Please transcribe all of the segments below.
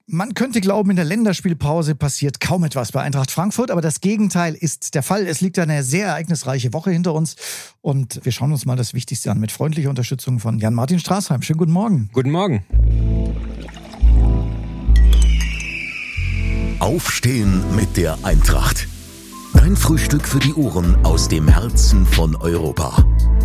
Man könnte glauben, in der Länderspielpause passiert kaum etwas bei Eintracht Frankfurt, aber das Gegenteil ist der Fall. Es liegt eine sehr ereignisreiche Woche hinter uns und wir schauen uns mal das Wichtigste an mit freundlicher Unterstützung von Jan-Martin Straßheim. Schönen guten Morgen. Guten Morgen. Aufstehen mit der Eintracht. Dein Frühstück für die Ohren aus dem Herzen von Europa.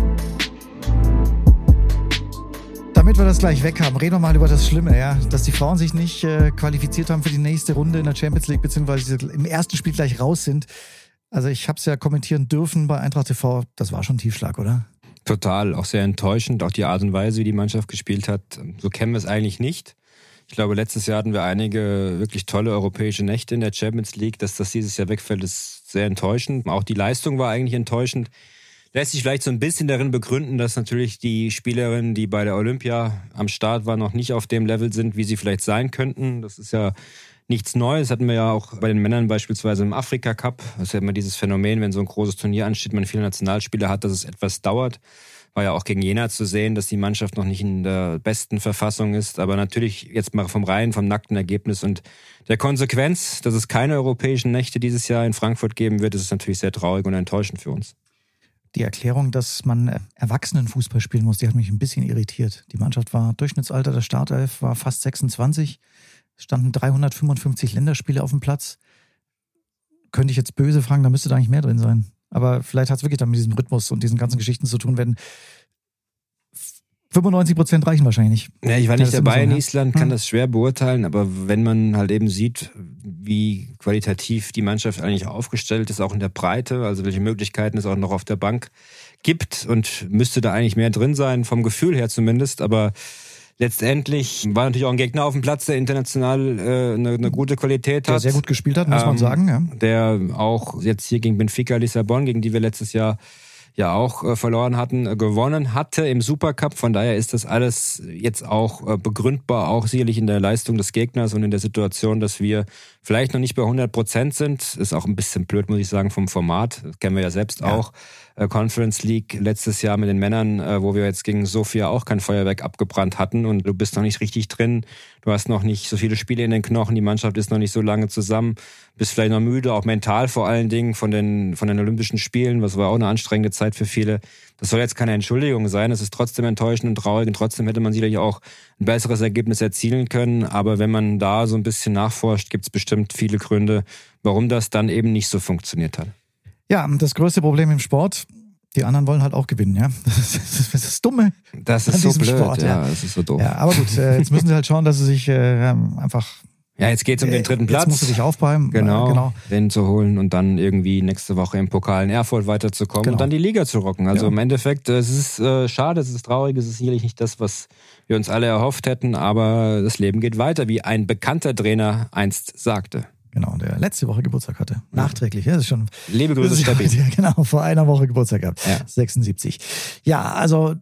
Damit wir das gleich weg haben, reden wir mal über das Schlimme, ja, dass die Frauen sich nicht qualifiziert haben für die nächste Runde in der Champions League, beziehungsweise im ersten Spiel gleich raus sind. Also ich habe es ja kommentieren dürfen bei Eintracht TV, das war schon ein Tiefschlag, oder? Total, auch sehr enttäuschend, auch die Art und Weise, wie die Mannschaft gespielt hat. So kennen wir es eigentlich nicht. Ich glaube, letztes Jahr hatten wir einige wirklich tolle europäische Nächte in der Champions League. Dass das dieses Jahr wegfällt, ist sehr enttäuschend. Auch die Leistung war eigentlich enttäuschend. Lässt sich vielleicht so ein bisschen darin begründen, dass natürlich die Spielerinnen, die bei der Olympia am Start waren, noch nicht auf dem Level sind, wie sie vielleicht sein könnten. Das ist ja nichts Neues. Das hatten wir ja auch bei den Männern beispielsweise im Afrika Cup. Das ist ja immer dieses Phänomen, wenn so ein großes Turnier ansteht, man viele Nationalspieler hat, dass es etwas dauert. War ja auch gegen Jena zu sehen, dass die Mannschaft noch nicht in der besten Verfassung ist. Aber natürlich jetzt mal vom nackten Ergebnis und der Konsequenz, dass es keine europäischen Nächte dieses Jahr in Frankfurt geben wird, ist es natürlich sehr traurig und enttäuschend für uns. Die Erklärung, dass man Erwachsenenfußball spielen muss, die hat mich ein bisschen irritiert. Die Mannschaft war, Durchschnittsalter der Startelf war fast 26. Es standen 355 Länderspiele auf dem Platz. Könnte ich jetzt böse fragen, da müsste da eigentlich mehr drin sein. Aber vielleicht hat es wirklich dann mit diesem Rhythmus und diesen ganzen Geschichten zu tun, wenn 95% reichen wahrscheinlich nicht. Ja, ich war nicht dabei in Island, kann das schwer beurteilen, aber wenn man halt eben sieht, wie qualitativ die Mannschaft eigentlich aufgestellt ist, auch in der Breite, also welche Möglichkeiten es auch noch auf der Bank gibt und müsste da eigentlich mehr drin sein, vom Gefühl her zumindest, aber letztendlich war natürlich auch ein Gegner auf dem Platz, der international eine gute Qualität hat. Der sehr gut gespielt hat, muss man sagen. Ja. Der auch jetzt hier gegen Benfica Lissabon, gegen die wir letztes Jahr ja auch verloren hatten, gewonnen hatte im Supercup. Von daher ist das alles jetzt auch begründbar, auch sicherlich in der Leistung des Gegners und in der Situation, dass wir vielleicht noch nicht bei 100% sind. Ist auch ein bisschen blöd, muss ich sagen, vom Format. Das kennen wir ja selbst auch. Conference League letztes Jahr mit den Männern, wo wir jetzt gegen Sofia auch kein Feuerwerk abgebrannt hatten und du bist noch nicht richtig drin. Du hast noch nicht so viele Spiele in den Knochen, die Mannschaft ist noch nicht so lange zusammen, bist vielleicht noch müde, auch mental vor allen Dingen von den Olympischen Spielen, was war auch eine anstrengende Zeit für viele. Das soll jetzt keine Entschuldigung sein, es ist trotzdem enttäuschend und traurig und trotzdem hätte man sicherlich auch ein besseres Ergebnis erzielen können, aber wenn man da so ein bisschen nachforscht, gibt es bestimmt viele Gründe, warum das dann eben nicht so funktioniert hat. Ja, das größte Problem im Sport, die anderen wollen halt auch gewinnen, ja. Das ist das Dumme. Das ist so blöd, Sport, ja. Das ist so doof. Ja, aber gut, jetzt müssen sie halt schauen, dass sie sich einfach... Ja, jetzt geht's um den dritten Platz. Jetzt musst du dich aufbäumen. Genau. Den zu holen und dann irgendwie nächste Woche im Pokal in Erfurt weiterzukommen und dann die Liga zu rocken. Also im Endeffekt, es ist schade, es ist traurig, es ist sicherlich nicht das, was wir uns alle erhofft hätten, aber das Leben geht weiter, wie ein bekannter Trainer einst sagte. Genau, der letzte Woche Geburtstag hatte. Nachträglich, ja, das ist schon... Liebe Grüße, Steppi. Ja, genau, vor einer Woche Geburtstag gehabt. Ja. 76. Ja, also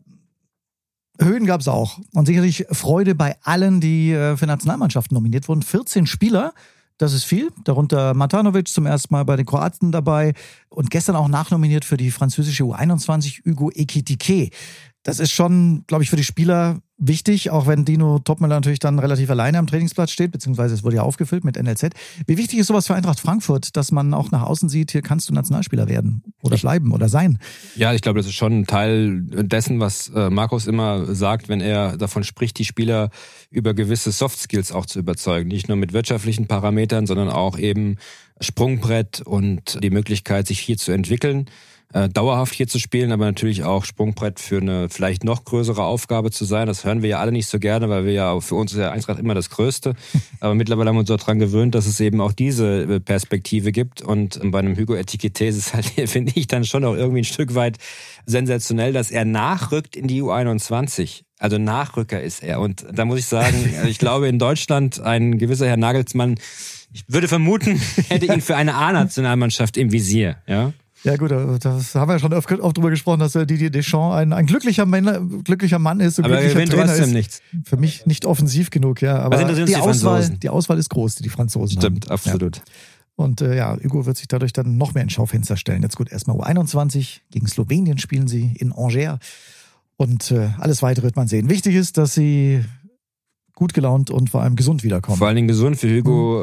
Höhen gab es auch. Und sicherlich Freude bei allen, die für Nationalmannschaften nominiert wurden. 14 Spieler, das ist viel. Darunter Matanovic zum ersten Mal bei den Kroaten dabei. Und gestern auch nachnominiert für die französische U21 Hugo Ekitike. Das ist schon, glaube ich, für die Spieler wichtig, auch wenn Dino Topmöller natürlich dann relativ alleine am Trainingsplatz steht, beziehungsweise es wurde ja aufgefüllt mit NLZ. Wie wichtig ist sowas für Eintracht Frankfurt, dass man auch nach außen sieht, hier kannst du Nationalspieler werden oder bleiben oder sein? Ja, ich glaube, das ist schon ein Teil dessen, was Markus immer sagt, wenn er davon spricht, die Spieler über gewisse Soft Skills auch zu überzeugen. Nicht nur mit wirtschaftlichen Parametern, sondern auch eben Sprungbrett und die Möglichkeit, sich hier zu entwickeln. Dauerhaft hier zu spielen, aber natürlich auch Sprungbrett für eine vielleicht noch größere Aufgabe zu sein. Das hören wir ja alle nicht so gerne, weil wir ja für uns ist ja Eintracht immer das Größte. Aber mittlerweile haben wir uns auch daran gewöhnt, dass es eben auch diese Perspektive gibt. Und bei einem Hugo Ekitike ist es halt, finde ich, dann schon auch irgendwie ein Stück weit sensationell, dass er nachrückt in die U21. Also Nachrücker ist er. Und da muss ich sagen, ich glaube in Deutschland ein gewisser Herr Nagelsmann, ich würde vermuten, hätte ihn für eine A-Nationalmannschaft im Visier, ja. Ja gut, das haben wir ja schon oft drüber gesprochen, dass Didier Deschamps ein glücklicher Mann ist, ein aber glücklicher Trainer ist. Nichts. Für mich nicht offensiv genug, ja. Aber die Auswahl ist groß, die Franzosen Stimmt, haben. absolut. Ja. Und Hugo wird sich dadurch dann noch mehr ins Schaufenster stellen. Jetzt gut, erstmal U21, gegen Slowenien spielen sie in Angers. Und alles Weitere wird man sehen. Wichtig ist, dass sie gut gelaunt und vor allem gesund wiederkommen. Vor allen Dingen gesund für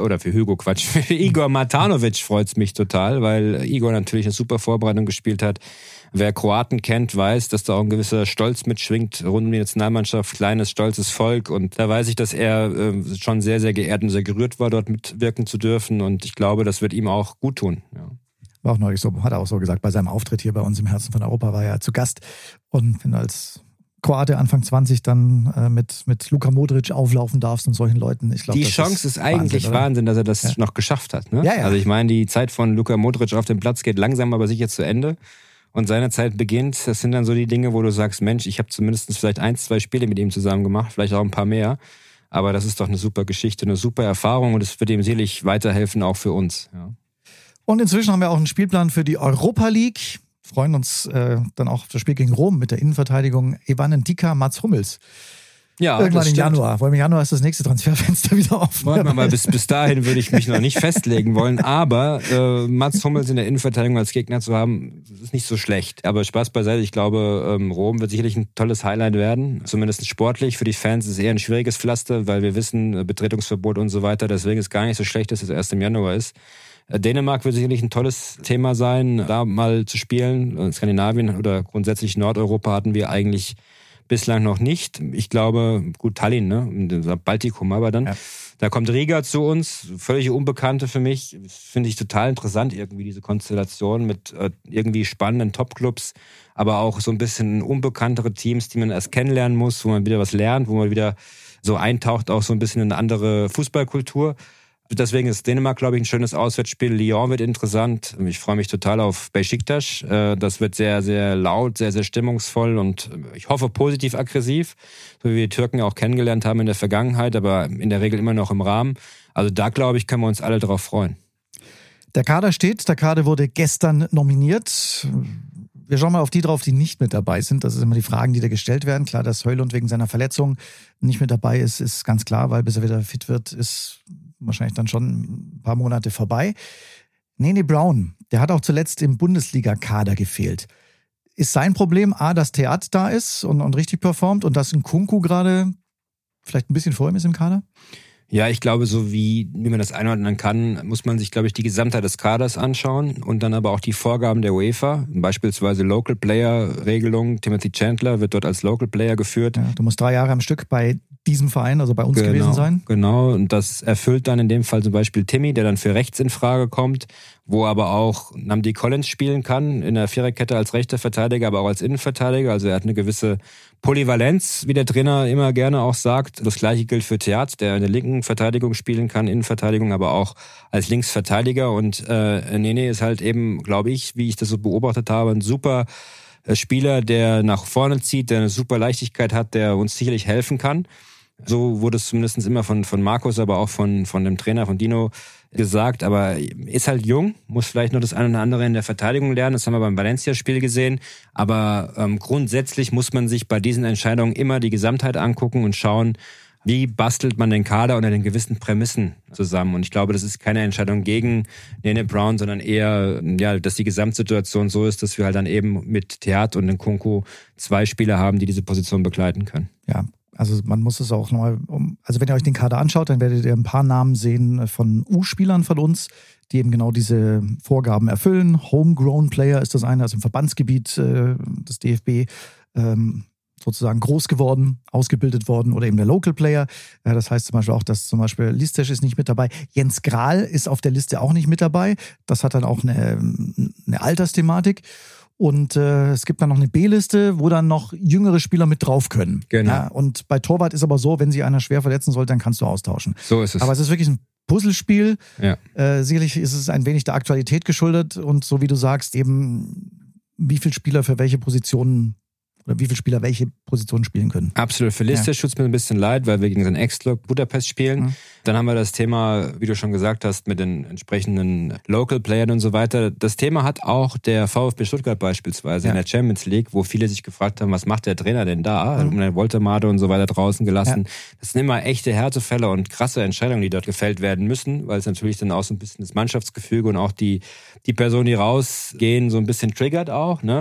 für Igor Matanovic freut's mich total, weil Igor natürlich eine super Vorbereitung gespielt hat. Wer Kroaten kennt, weiß, dass da auch ein gewisser Stolz mitschwingt rund um die Nationalmannschaft, kleines, stolzes Volk. Und da weiß ich, dass er schon sehr, sehr geehrt und sehr gerührt war, dort mitwirken zu dürfen. Und ich glaube, das wird ihm auch gut tun. Ja. War auch neulich so, hat er auch so gesagt, bei seinem Auftritt hier bei uns im Herzen von Europa war er zu Gast. Und wenn du als Kroate Anfang 20 dann mit Luka Modric auflaufen darfst und solchen Leuten, ich glaube, die Chance ist eigentlich Wahnsinn, dass er das noch geschafft hat. Ne? Ja, ja. Also ich meine, die Zeit von Luka Modric auf dem Platz geht langsam, aber sicher zu Ende. Und seine Zeit beginnt. Das sind dann so die Dinge, wo du sagst, Mensch, ich habe zumindest vielleicht 1-2 Spiele mit ihm zusammen gemacht, vielleicht auch ein paar mehr. Aber das ist doch eine super Geschichte, eine super Erfahrung und es wird ihm sicherlich weiterhelfen, auch für uns. Ja. Und inzwischen haben wir auch einen Spielplan für die Europa League. Freuen uns dann auch auf das Spiel gegen Rom mit der Innenverteidigung Evan Ndicka, Mats Hummels. Ja, irgendwann im Januar. Weil im Januar ist das nächste Transferfenster wieder offen. Warte mal, bis dahin würde ich mich noch nicht festlegen wollen. Aber Mats Hummels in der Innenverteidigung als Gegner zu haben, ist nicht so schlecht. Aber Spaß beiseite. Ich glaube, Rom wird sicherlich ein tolles Highlight werden. Zumindest sportlich. Für die Fans ist es eher ein schwieriges Pflaster, weil wir wissen, Betretungsverbot und so weiter. Deswegen ist es gar nicht so schlecht, dass es erst im Januar ist. Dänemark wird sicherlich ein tolles Thema sein, da mal zu spielen. Skandinavien oder grundsätzlich Nordeuropa hatten wir eigentlich bislang noch nicht. Ich glaube, gut, Tallinn, ne? Baltikum, aber dann. Ja. Da kommt Riga zu uns, völlig Unbekannte für mich. Finde ich total interessant, irgendwie diese Konstellation mit irgendwie spannenden Topclubs, aber auch so ein bisschen unbekanntere Teams, die man erst kennenlernen muss, wo man wieder was lernt, wo man wieder so eintaucht, auch so ein bisschen in eine andere Fußballkultur. Deswegen ist Dänemark, glaube ich, ein schönes Auswärtsspiel. Lyon wird interessant. Ich freue mich total auf Beşiktaş. Das wird sehr, sehr laut, sehr, sehr stimmungsvoll und ich hoffe positiv aggressiv, so wie wir die Türken auch kennengelernt haben in der Vergangenheit, aber in der Regel immer noch im Rahmen. Also da, glaube ich, können wir uns alle drauf freuen. Der Kader steht. Der Kader wurde gestern nominiert. Wir schauen mal auf die drauf, die nicht mit dabei sind. Das sind immer die Fragen, die da gestellt werden. Klar, dass Højlund wegen seiner Verletzung nicht mit dabei ist, ist ganz klar, weil bis er wieder fit wird, ist wahrscheinlich dann schon ein paar Monate vorbei. Nene Brown, der hat auch zuletzt im Bundesliga-Kader gefehlt. Ist sein Problem dass Theat da ist und richtig performt und dass Nkunku gerade vielleicht ein bisschen vor ihm ist im Kader? Ja, ich glaube, so wie man das einordnen kann, muss man sich, glaube ich, die Gesamtheit des Kaders anschauen und dann aber auch die Vorgaben der UEFA, beispielsweise Local Player Regelung. Timothy Chandler wird dort als Local Player geführt. Ja, du musst 3 Jahre am Stück bei diesem Verein, also bei uns gewesen sein. Genau, und das erfüllt dann in dem Fall zum Beispiel Timmy, der dann für rechts in Frage kommt, wo aber auch Nnamdi Collins spielen kann, in der Viererkette als rechter Verteidiger, aber auch als Innenverteidiger. Also er hat eine gewisse Polyvalenz, wie der Trainer immer gerne auch sagt. Das Gleiche gilt für Theat, der in der linken Verteidigung spielen kann, Innenverteidigung, aber auch als Linksverteidiger. Und Nene ist halt eben, glaube ich, wie ich das so beobachtet habe, ein super Spieler, der nach vorne zieht, der eine super Leichtigkeit hat, der uns sicherlich helfen kann. So wurde es zumindest immer von Markus, aber auch von dem Trainer, von Dino gesagt. Aber ist halt jung, muss vielleicht noch das eine oder andere in der Verteidigung lernen. Das haben wir beim Valencia-Spiel gesehen. Aber grundsätzlich muss man sich bei diesen Entscheidungen immer die Gesamtheit angucken und schauen, wie bastelt man den Kader unter den gewissen Prämissen zusammen. Und ich glaube, das ist keine Entscheidung gegen Nene Brown, sondern eher, dass die Gesamtsituation so ist, dass wir halt dann eben mit Theat und Nkunku 2 Spieler haben, die diese Position begleiten können. Ja. Also man muss es auch nochmal, also wenn ihr euch den Kader anschaut, dann werdet ihr ein paar Namen sehen von U-Spielern von uns, die eben genau diese Vorgaben erfüllen. Homegrown Player ist das eine, also im Verbandsgebiet des DFB sozusagen groß geworden, ausgebildet worden, oder eben der Local Player. Das heißt zum Beispiel auch, dass zum Beispiel Listesch ist nicht mit dabei. Jens Grahl ist auf der Liste auch nicht mit dabei. Das hat dann auch eine Altersthematik. Und es gibt dann noch eine B-Liste, wo dann noch jüngere Spieler mit drauf können. Genau. Ja, und bei Torwart ist aber so, wenn sich einer schwer verletzen sollte, dann kannst du austauschen. So ist es. Aber es ist wirklich ein Puzzlespiel. Ja. Sicherlich ist es ein wenig der Aktualität geschuldet. Und so wie du sagst, eben wie viele Spieler für welche Positionen oder wie viele Spieler welche Positionen spielen können. Absolut. Für Listesch tut es mir ein bisschen leid, weil wir gegen seinen Ex-Club Budapest spielen. Mhm. Dann haben wir das Thema, wie du schon gesagt hast, mit den entsprechenden Local-Playern und so weiter. Das Thema hat auch der VfB Stuttgart beispielsweise in der Champions League, wo viele sich gefragt haben, was macht der Trainer denn da? Mhm. Den Woltemade und so weiter draußen gelassen. Ja. Das sind immer echte Härtefälle und krasse Entscheidungen, die dort gefällt werden müssen, weil es natürlich dann auch so ein bisschen das Mannschaftsgefüge und auch die Personen, die rausgehen, so ein bisschen triggert auch, ne?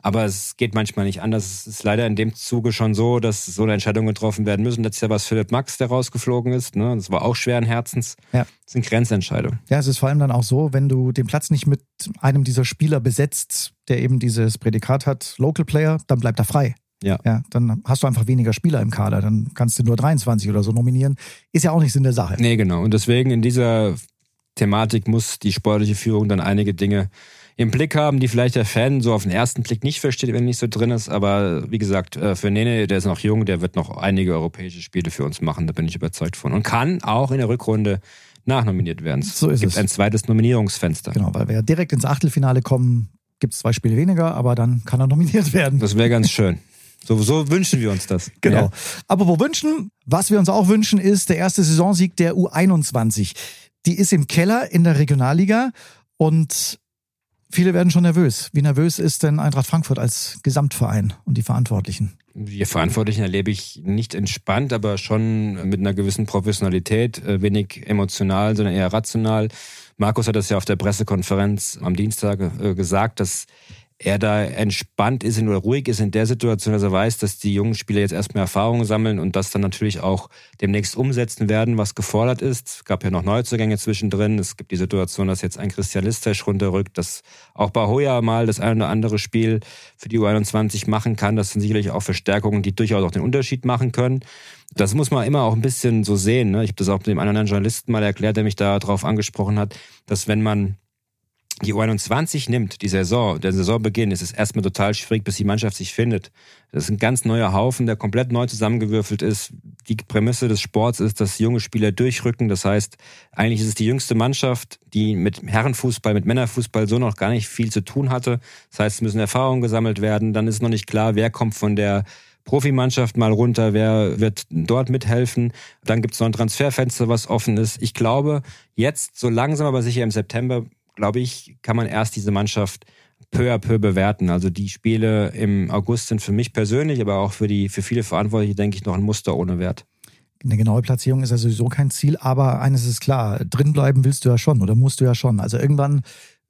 Aber es geht manchmal nicht anders. Es ist leider in dem Zuge schon so, dass so eine Entscheidung getroffen werden müssen. Letztes Jahr war es Philipp Max, der rausgeflogen ist. Ne? Das war auch schweren Herzens. Ja. Das sind Grenzentscheidungen. Ja, es ist vor allem dann auch so, wenn du den Platz nicht mit einem dieser Spieler besetzt, der eben dieses Prädikat hat, Local Player, dann bleibt er frei. Ja, dann hast du einfach weniger Spieler im Kader. Dann kannst du nur 23 oder so nominieren. Ist ja auch nicht Sinn der Sache. Nee, genau. Und deswegen in dieser Thematik muss die sportliche Führung dann einige Dinge im Blick haben, die vielleicht der Fan so auf den ersten Blick nicht versteht, wenn er nicht so drin ist. Aber wie gesagt, für Nene, der ist noch jung, der wird noch einige europäische Spiele für uns machen. Da bin ich überzeugt von. Und kann auch in der Rückrunde nachnominiert werden. So ist es. Gibt ein zweites Nominierungsfenster. Genau, weil wir ja direkt ins Achtelfinale kommen, gibt es 2 Spiele weniger, aber dann kann er nominiert werden. Das wäre ganz schön. So wünschen wir uns das. Genau. Ja. Apropos wünschen, was wir uns auch wünschen, ist der erste Saisonsieg der U21. Die ist im Keller in der Regionalliga und viele werden schon nervös. Wie nervös ist denn Eintracht Frankfurt als Gesamtverein und die Verantwortlichen? Die Verantwortlichen erlebe ich nicht entspannt, aber schon mit einer gewissen Professionalität, wenig emotional, sondern eher rational. Markus hat das ja auf der Pressekonferenz am Dienstag gesagt, dass er da entspannt ist oder ruhig ist in der Situation, dass er weiß, dass die jungen Spieler jetzt erstmal Erfahrungen sammeln und das dann natürlich auch demnächst umsetzen werden, was gefordert ist. Es gab ja noch Neuzugänge zwischendrin. Es gibt die Situation, dass jetzt ein Christian Listesch runterrückt, dass auch Bahoya mal das ein oder andere Spiel für die U21 machen kann. Das sind sicherlich auch Verstärkungen, die durchaus auch den Unterschied machen können. Das muss man immer auch ein bisschen so sehen. Ne? Ich habe das auch dem anderen Journalisten mal erklärt, der mich da drauf angesprochen hat, dass wenn man die U21 nimmt, der Saisonbeginn, ist es erstmal total schwierig, bis die Mannschaft sich findet. Das ist ein ganz neuer Haufen, der komplett neu zusammengewürfelt ist. Die Prämisse des Sports ist, dass junge Spieler durchrücken. Das heißt, eigentlich ist es die jüngste Mannschaft, die mit Herrenfußball, mit Männerfußball so noch gar nicht viel zu tun hatte. Das heißt, es müssen Erfahrungen gesammelt werden. Dann ist noch nicht klar, wer kommt von der Profimannschaft mal runter, wer wird dort mithelfen. Dann gibt es noch ein Transferfenster, was offen ist. Ich glaube, jetzt so langsam, aber sicher im September, glaube ich, kann man erst diese Mannschaft peu à peu bewerten. Also die Spiele im August sind für mich persönlich, aber auch für viele Verantwortliche, denke ich, noch ein Muster ohne Wert. Eine genaue Platzierung ist ja sowieso kein Ziel, aber eines ist klar, drinbleiben willst du ja schon oder musst du ja schon. Also irgendwann,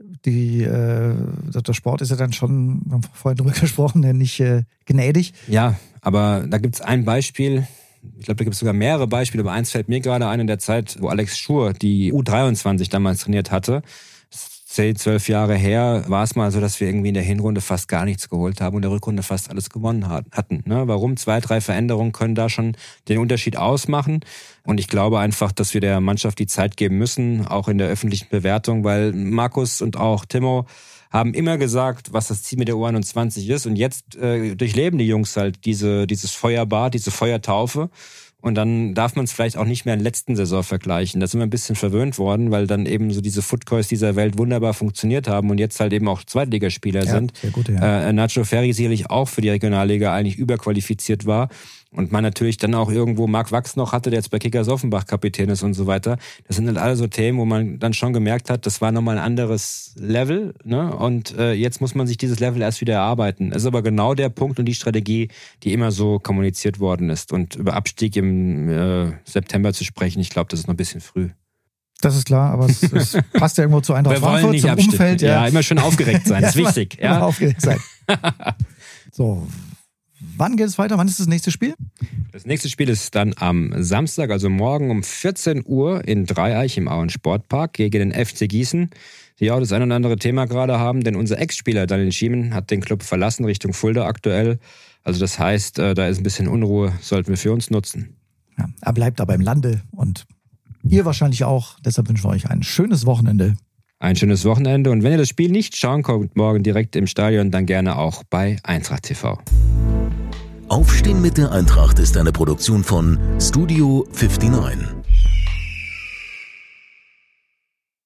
der Sport ist ja dann schon, wir haben vorhin drüber gesprochen, nicht gnädig. Ja, aber da gibt es ein Beispiel. Ich glaube, da gibt es sogar mehrere Beispiele, aber eins fällt mir gerade ein in der Zeit, wo Alex Schur die U23 damals trainiert hatte. 10, 12 Jahre her war es mal so, dass wir irgendwie in der Hinrunde fast gar nichts geholt haben und in der Rückrunde fast alles gewonnen hatten. Ne? Warum? 2, 3 Veränderungen können da schon den Unterschied ausmachen. Und ich glaube einfach, dass wir der Mannschaft die Zeit geben müssen, auch in der öffentlichen Bewertung, weil Markus und auch Timo haben immer gesagt, was das Ziel mit der U21 ist. Und jetzt durchleben die Jungs halt dieses Feuerbad, diese Feuertaufe. Und dann darf man es vielleicht auch nicht mehr in der letzten Saison vergleichen. Da sind wir ein bisschen verwöhnt worden, weil dann eben so diese Footcoys dieser Welt wunderbar funktioniert haben und jetzt halt eben auch Zweitligaspieler sind. Sehr gut, ja. Nacho Ferri sicherlich auch für die Regionalliga eigentlich überqualifiziert war. Und man natürlich dann auch irgendwo Marc Wachs noch hatte, der jetzt bei Kickers Offenbach Kapitän ist und so weiter. Das sind halt alle so Themen, wo man dann schon gemerkt hat, das war nochmal ein anderes Level. Ne? Und jetzt muss man sich dieses Level erst wieder erarbeiten. Das ist aber genau der Punkt und die Strategie, die immer so kommuniziert worden ist. Und über Abstieg im September zu sprechen, ich glaube, das ist noch ein bisschen früh. Das ist klar, aber es passt ja irgendwo zu Eintracht Frankfurt, zum abstimmen. Umfeld. Ja, immer schön aufgeregt sein, das ist wichtig. Immer aufgeregt sein. So, wann geht es weiter? Wann ist das nächste Spiel? Das nächste Spiel ist dann am Samstag, also morgen um 14 Uhr in Dreieich im Auen Sportpark gegen den FC Gießen, die auch das ein oder andere Thema gerade haben, denn unser Ex-Spieler Daniel Schiemen hat den Club verlassen Richtung Fulda aktuell. Also das heißt, da ist ein bisschen Unruhe, sollten wir für uns nutzen. Ja, er bleibt aber im Lande und ihr wahrscheinlich auch. Deshalb wünschen wir euch ein schönes Wochenende. Ein schönes Wochenende. Und wenn ihr das Spiel nicht schauen könnt, morgen direkt im Stadion, dann gerne auch bei Eintracht TV. Aufstehen mit der Eintracht ist eine Produktion von Studio 59.